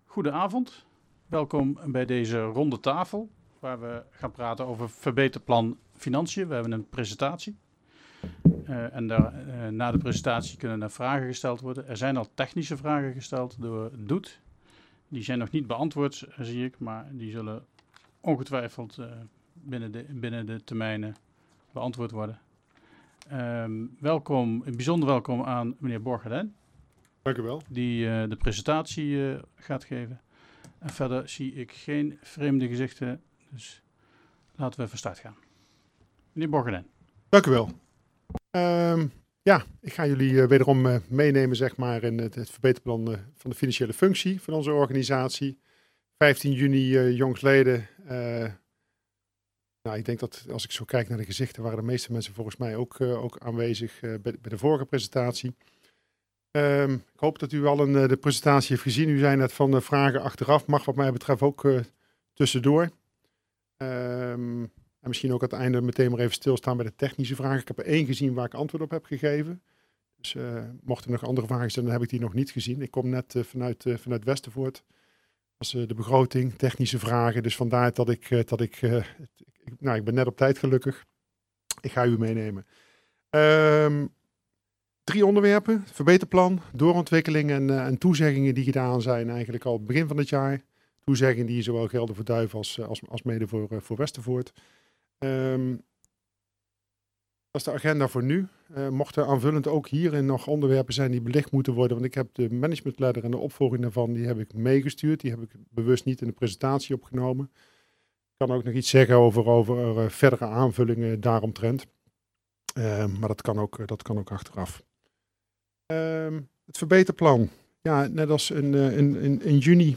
Goedenavond, welkom bij deze ronde tafel waar we gaan praten over verbeterplan Financiën. We hebben een presentatie na de presentatie kunnen er vragen gesteld worden. Er zijn al technische vragen gesteld door Doet. Die zijn nog niet beantwoord, zie ik, maar die zullen ongetwijfeld binnen de termijnen beantwoord worden. Bijzonder welkom aan meneer Borgerden. Dank u wel. Die de presentatie gaat geven. En verder zie ik geen vreemde gezichten, dus laten we van start gaan. Meneer Borgerden. Dank u wel. Ik ga jullie wederom meenemen zeg maar, in het verbeterplan van de financiële functie van onze organisatie. 15 juni jongstleden. Ik denk dat als ik zo kijk naar de gezichten, waren de meeste mensen volgens mij ook aanwezig bij de vorige presentatie. Ik hoop dat u al de presentatie heeft gezien. U zei net van vragen achteraf. Mag wat mij betreft ook tussendoor. En misschien ook aan het einde meteen maar even stilstaan bij de technische vragen. Ik heb er 1 gezien waar ik antwoord op heb gegeven. Dus mochten er nog andere vragen zijn, dan heb ik die nog niet gezien. Ik kom net vanuit Westervoort. Dat is de begroting, technische vragen. Dus vandaar dat ik ben net op tijd gelukkig. Ik ga u meenemen. 3 onderwerpen, verbeterplan, doorontwikkeling en toezeggingen die gedaan zijn eigenlijk al begin van het jaar. Toezeggingen die zowel gelden voor Duiven als mede voor Westervoort. Dat is de agenda voor nu. Mochten aanvullend ook hierin nog onderwerpen zijn die belicht moeten worden, want ik heb de managementladder en de opvolging daarvan, die heb ik meegestuurd. Die heb ik bewust niet in de presentatie opgenomen. Ik kan ook nog iets zeggen over verdere aanvullingen daaromtrent. Maar dat kan ook achteraf. Het verbeterplan. Ja, net als in juni.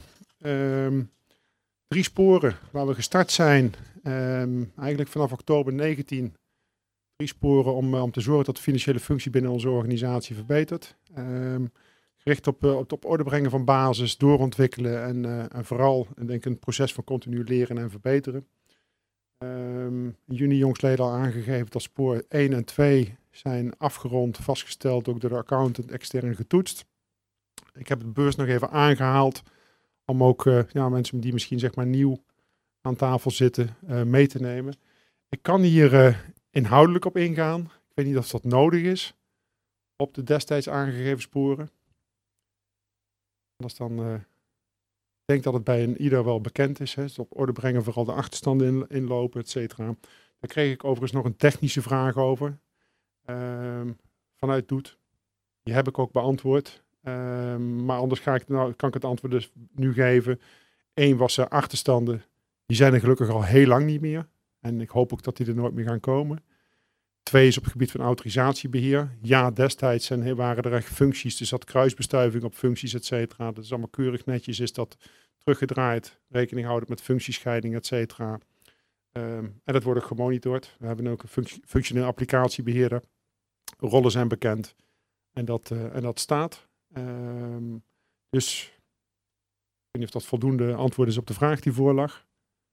3 sporen waar we gestart zijn. Eigenlijk vanaf oktober 19. 3 sporen om te zorgen dat de financiële functie binnen onze organisatie verbetert. Gericht op orde brengen van basis, doorontwikkelen en vooral denk ik, een proces van continu leren en verbeteren. In juni jongstleden al aangegeven dat spoor 1 en 2 zijn afgerond, vastgesteld, ook door de accountant extern getoetst. Ik heb het bewust nog even aangehaald om ook mensen die misschien zeg maar nieuw aan tafel zitten mee te nemen. Ik kan hier inhoudelijk op ingaan. Ik weet niet of dat nodig is op de destijds aangegeven sporen. Anders dan ik denk dat het bij ieder wel bekend is. Hè. Dus op orde brengen, vooral de achterstanden inlopen, et cetera. Daar kreeg ik overigens nog een technische vraag over. Vanuit Doet. Die heb ik ook beantwoord. Maar anders kan ik het antwoord dus nu geven. 1 was achterstanden. Die zijn er gelukkig al heel lang niet meer. En ik hoop ook dat die er nooit meer gaan komen. 2 is op het gebied van autorisatiebeheer. Ja, destijds waren er echt functies. Er zat kruisbestuiving op functies, et cetera. Dat is allemaal keurig netjes. Is dat teruggedraaid. Rekening houden met functiescheiding, et cetera. En dat wordt ook gemonitord. We hebben ook een functioneel applicatiebeheerder. Rollen zijn bekend. En dat staat. Dus ik weet niet of dat voldoende antwoord is op de vraag die voorlag.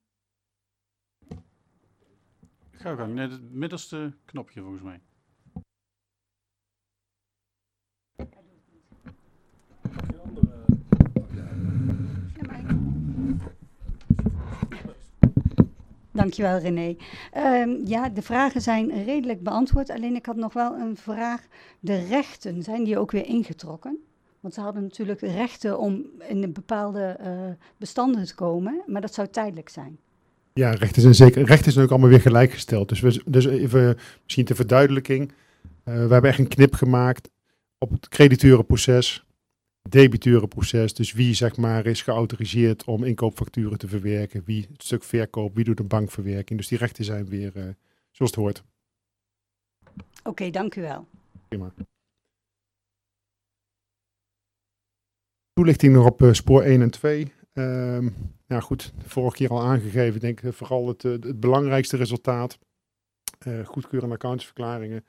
Ga gang, net het middelste knopje volgens mij. Dankjewel René. De vragen zijn redelijk beantwoord, alleen ik had nog wel een vraag. De rechten, zijn die ook weer ingetrokken? Want ze hadden natuurlijk rechten om in een bepaalde bestanden te komen, maar dat zou tijdelijk zijn. Ja, rechten zijn ook allemaal weer gelijkgesteld. Dus even misschien ter verduidelijking. We hebben echt een knip gemaakt op het crediteurenproces, debiteurenproces. Dus wie zeg maar is geautoriseerd om inkoopfacturen te verwerken, wie het stuk verkoop, wie doet de bankverwerking. Dus die rechten zijn weer zoals het hoort. Oké, dank u wel. Prima. Toelichting nog op spoor 1 en 2. Goed, vorige keer al aangegeven, denk ik vooral het belangrijkste resultaat. Goedkeurende accountantsverklaringen.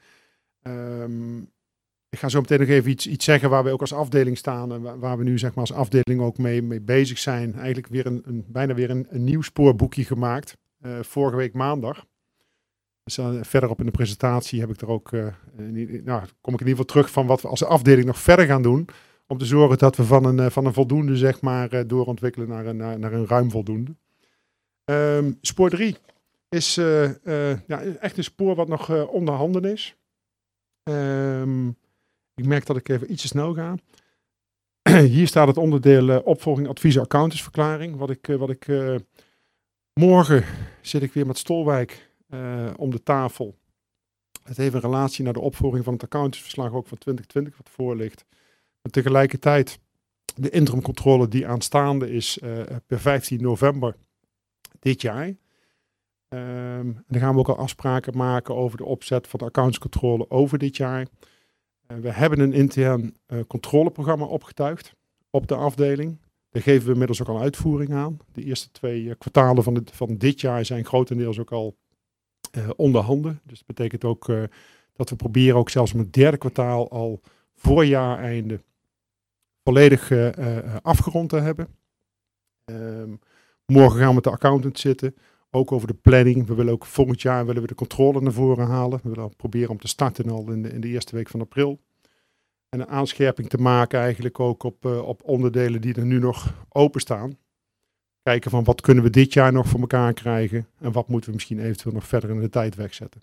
Ik ga zo meteen nog even iets zeggen waar we ook als afdeling staan en waar we nu zeg maar als afdeling ook mee bezig zijn. Eigenlijk weer bijna weer een nieuw spoorboekje gemaakt. Vorige week maandag. Dus verderop in de presentatie heb ik er ook, kom ik in ieder geval terug van wat we als afdeling nog verder gaan doen om te zorgen dat we van een voldoende zeg maar doorontwikkelen naar een ruim voldoende. Spoor 3 is echt een spoor wat nog onder handen is. Ik merk dat ik even iets te snel ga. Hier staat het onderdeel opvolging, advies, accountantsverklaring. Wat ik morgen zit ik weer met Stolwijk om de tafel. Het heeft een relatie naar de opvolging van het accountantsverslag ook van 2020 wat voor ligt. En tegelijkertijd de interimcontrole die aanstaande is per 15 november dit jaar. En dan gaan we ook al afspraken maken over de opzet van de accountscontrole over dit jaar. We hebben een intern controleprogramma opgetuigd op de afdeling. Daar geven we inmiddels ook al uitvoering aan. De eerste 2 kwartalen van dit jaar zijn grotendeels ook al onder handen. Dus dat betekent ook dat we proberen ook zelfs om het 3e kwartaal al voor jaareinde volledig afgerond te hebben. Morgen gaan we met de accountant zitten. Ook over de planning. We willen ook volgend jaar de controle naar voren halen. We willen al proberen om te starten al in de eerste week van april. En een aanscherping te maken eigenlijk ook op onderdelen die er nu nog openstaan. Kijken van wat kunnen we dit jaar nog voor elkaar krijgen. En wat moeten we misschien eventueel nog verder in de tijd wegzetten.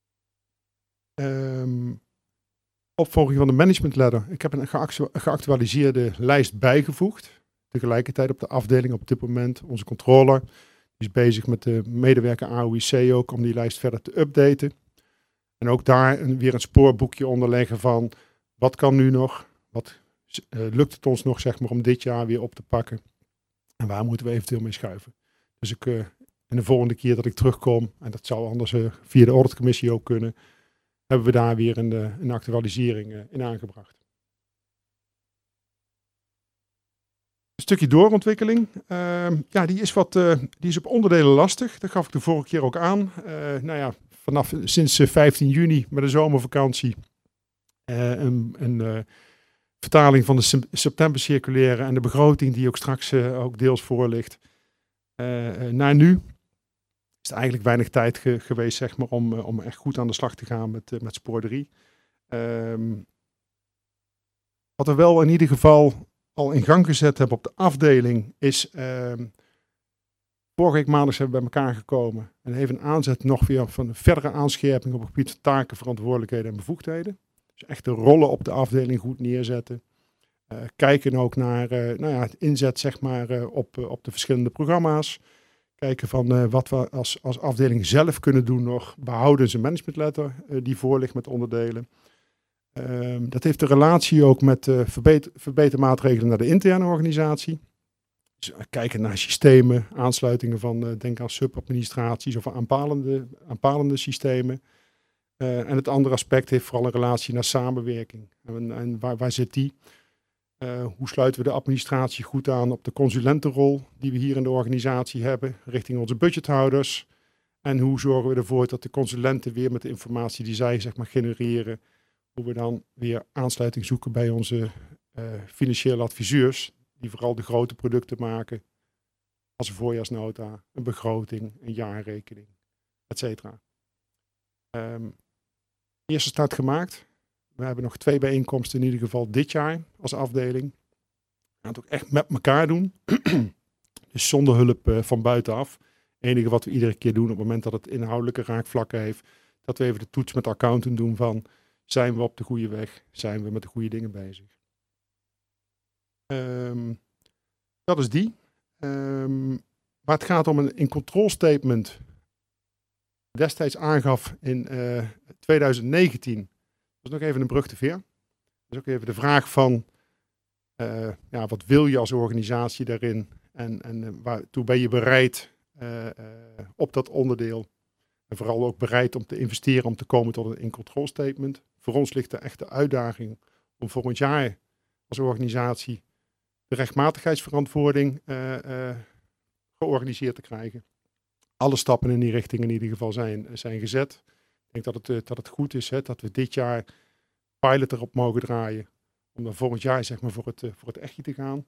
Opvolging van de management ladder. Ik heb een geactualiseerde lijst bijgevoegd. Tegelijkertijd op de afdeling op dit moment. Onze controller die is bezig met de medewerker AOIC ook om die lijst verder te updaten. En ook daar weer een spoorboekje onderleggen van wat kan nu nog? Wat lukt het ons nog zeg maar om dit jaar weer op te pakken? En waar moeten we eventueel mee schuiven? Dus in de volgende keer dat ik terugkom, en dat zou anders via de auditcommissie ook kunnen, hebben we daar weer een actualisering in aangebracht. Een stukje doorontwikkeling. Die is op onderdelen lastig. Dat gaf ik de vorige keer ook aan. Sinds 15 juni met de zomervakantie een vertaling van de septembercirculaire en de begroting die ook straks ook deels voor ligt. Naar nu is er eigenlijk weinig tijd geweest zeg maar, om echt goed aan de slag te gaan met spoor 3. Wat we wel in ieder geval al in gang gezet hebben op de afdeling is vorige week maandag zijn we bij elkaar gekomen en heeft een aanzet nog weer van een verdere aanscherping op het gebied van taken, verantwoordelijkheden en bevoegdheden. Dus echt de rollen op de afdeling goed neerzetten. Kijken ook naar het inzet zeg maar, op de verschillende programma's. Kijken van wat we als afdeling zelf kunnen doen nog. Behouden ze managementletter die voor ligt met onderdelen. Dat heeft de relatie ook met verbetermaatregelen naar de interne organisatie. Dus kijken naar systemen, aansluitingen van denk aan subadministraties of aanpalende systemen. En het andere aspect heeft vooral een relatie naar samenwerking. En waar zit die? Hoe sluiten we de administratie goed aan op de consulentenrol die we hier in de organisatie hebben richting onze budgethouders? En hoe zorgen we ervoor dat de consulenten weer met de informatie die zij zeg maar, genereren, hoe we dan weer aansluiting zoeken bij onze financiële adviseurs, die vooral de grote producten maken, als een voorjaarsnota, een begroting, een jaarrekening, etc. Eerste start gemaakt. We hebben nog 2 bijeenkomsten in ieder geval dit jaar als afdeling. We gaan het ook echt met elkaar doen. Dus zonder hulp van buitenaf. Het enige wat we iedere keer doen op het moment dat het inhoudelijke raakvlakken heeft, dat we even de toets met de accountant doen van zijn we op de goede weg? Zijn we met de goede dingen bezig? Dat is die. Maar het gaat om een control statement. Destijds aangaf in 2019. Dat is nog even een brug te ver. Dat is ook even de vraag van wat wil je als organisatie daarin? En waartoe ben je bereid op dat onderdeel? En vooral ook bereid om te investeren om te komen tot een in-control statement. Voor ons ligt er echt de uitdaging om volgend jaar als organisatie de rechtmatigheidsverantwoording georganiseerd te krijgen. Alle stappen in die richting in ieder geval zijn gezet. Ik denk dat het goed is dat we dit jaar pilot erop mogen draaien. Om dan volgend jaar zeg maar, voor het echtje te gaan.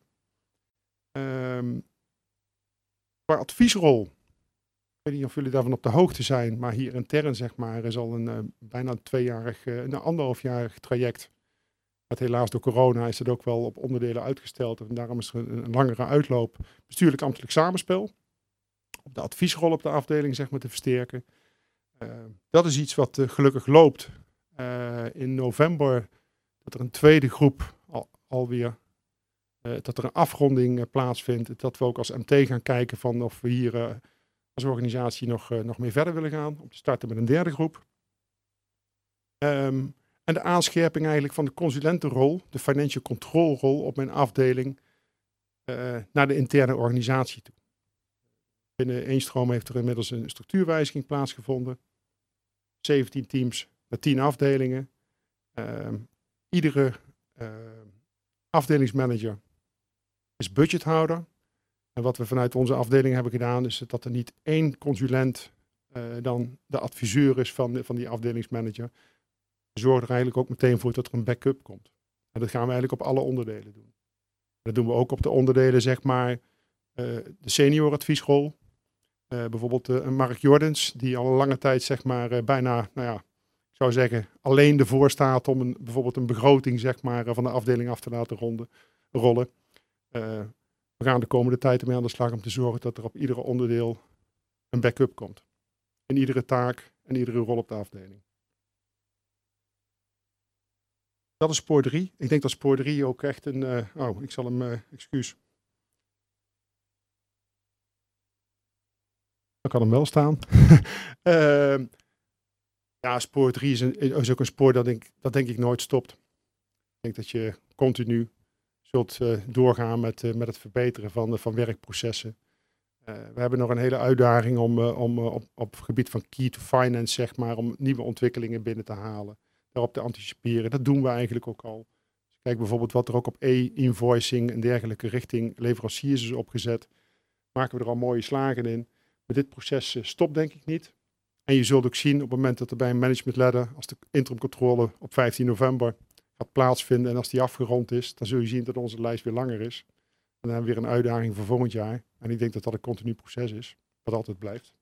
Qua adviesrol. Ik weet niet of jullie daarvan op de hoogte zijn. Maar hier intern zeg maar, is al een bijna 2-jarig, een 1,5-jarig traject. Maar helaas door corona is het ook wel op onderdelen uitgesteld. En daarom is er een langere uitloop. Bestuurlijk ambtelijk samenspel. Op de adviesrol op de afdeling zeg maar te versterken. Dat is iets wat gelukkig loopt. In november dat er een tweede groep alweer... dat er een afronding plaatsvindt. Dat we ook als MT gaan kijken van of we hier als organisatie nog meer verder willen gaan. Om te starten met een derde groep. En de aanscherping eigenlijk van de consulentenrol, de financial control rol op mijn afdeling naar de interne organisatie toe. Binnen Eenstroom heeft er inmiddels een structuurwijziging plaatsgevonden. 17 teams met 10 afdelingen. Iedere afdelingsmanager is budgethouder. En wat we vanuit onze afdeling hebben gedaan is dat er niet één consulent dan de adviseur is van die afdelingsmanager. We zorgen er eigenlijk ook meteen voor dat er een backup komt. En dat gaan we eigenlijk op alle onderdelen doen. Dat doen we ook op de onderdelen, zeg maar, de senior adviesrol. Bijvoorbeeld Mark Jordens, die al een lange tijd, zeg maar, bijna, ik zou zeggen, alleen ervoor staat om bijvoorbeeld een begroting, zeg maar, van de afdeling af te laten rollen. We gaan de komende tijd ermee aan de slag om te zorgen dat er op iedere onderdeel een backup komt. In iedere taak en iedere rol op de afdeling. Dat is spoor 3. Ik denk dat spoor 3 ook echt een... ik zal hem... excuus. Dat kan hem wel staan. Spoor 3 is ook een spoor dat denk ik nooit stopt. Ik denk dat je continu zult doorgaan met het verbeteren van werkprocessen. We hebben nog een hele uitdaging om op het gebied van key to finance, zeg maar, om nieuwe ontwikkelingen binnen te halen. Daarop te anticiperen. Dat doen we eigenlijk ook al. Dus kijk bijvoorbeeld wat er ook op e-invoicing en dergelijke richting leveranciers is opgezet. Maken we er al mooie slagen in. Maar dit proces stopt denk ik niet. En je zult ook zien op het moment dat er bij een management ladder, als de interimcontrole op 15 november gaat plaatsvinden en als die afgerond is, dan zul je zien dat onze lijst weer langer is. En dan hebben we weer een uitdaging voor volgend jaar. En ik denk dat dat een continu proces is, wat altijd blijft.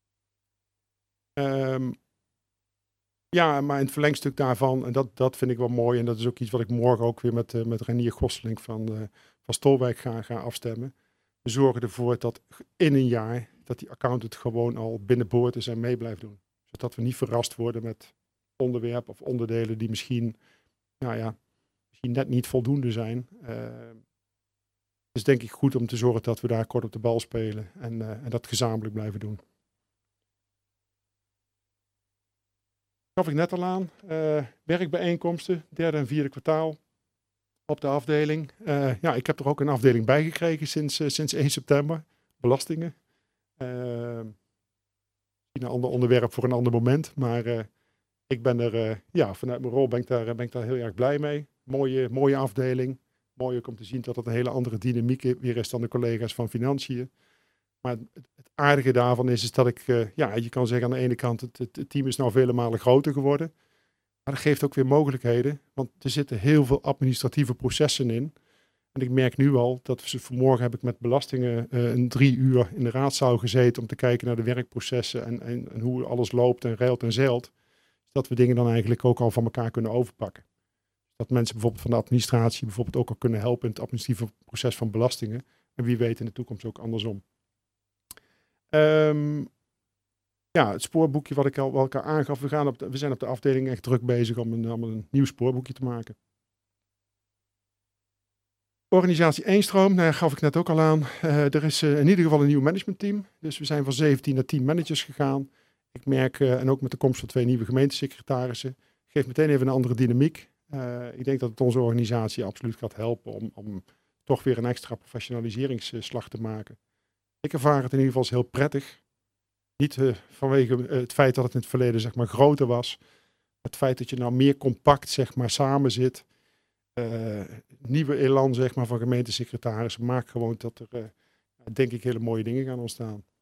Maar in het verlengstuk daarvan, en dat vind ik wel mooi, en dat is ook iets wat ik morgen ook weer met Renier Gosselink van Stolwijk ga afstemmen. We zorgen ervoor dat in een jaar, dat die accountant gewoon al binnenboord is en mee blijft doen. Zodat we niet verrast worden met onderwerpen of onderdelen die misschien net niet voldoende zijn. Het is denk ik goed om te zorgen dat we daar kort op de bal spelen en dat gezamenlijk blijven doen. Gaf ik net al aan, werkbijeenkomsten, derde en vierde kwartaal op de afdeling. Ik heb er ook een afdeling bij gekregen sinds 1 september, belastingen. Een ander onderwerp voor een ander moment, maar ik ben er, vanuit mijn rol ben ik daar heel erg blij mee. Mooie afdeling, mooi ook om te zien dat het een hele andere dynamiek weer is dan de collega's van Financiën. Maar het aardige daarvan is dat ik, je kan zeggen aan de ene kant, het team is nou vele malen groter geworden. Maar dat geeft ook weer mogelijkheden, want er zitten heel veel administratieve processen in. En ik merk nu al dat vanmorgen heb ik met belastingen 3 uur in de raadzaal gezeten om te kijken naar de werkprocessen en hoe alles loopt en reilt en zeilt. Dat we dingen dan eigenlijk ook al van elkaar kunnen overpakken. Dat mensen bijvoorbeeld van de administratie bijvoorbeeld ook al kunnen helpen in het administratieve proces van belastingen. En wie weet in de toekomst ook andersom. Het spoorboekje wat ik al aangaf. We zijn op de afdeling echt druk bezig om een nieuw spoorboekje te maken. Organisatie Eenstroom, gaf ik net ook al aan. Er is in ieder geval een nieuw managementteam. Dus we zijn van 17 naar 10 managers gegaan. Ik merk, en ook met de komst van 2 nieuwe gemeentesecretarissen, geeft meteen even een andere dynamiek. Ik denk dat het onze organisatie absoluut gaat helpen om toch weer een extra professionaliseringsslag te maken. Ik ervaar het in ieder geval als heel prettig. Niet vanwege het feit dat het in het verleden zeg maar groter was. Het feit dat je nou meer compact zeg maar samen zit. Nieuwe elan zeg maar van gemeentesecretarissen maakt gewoon dat er denk ik hele mooie dingen gaan ontstaan.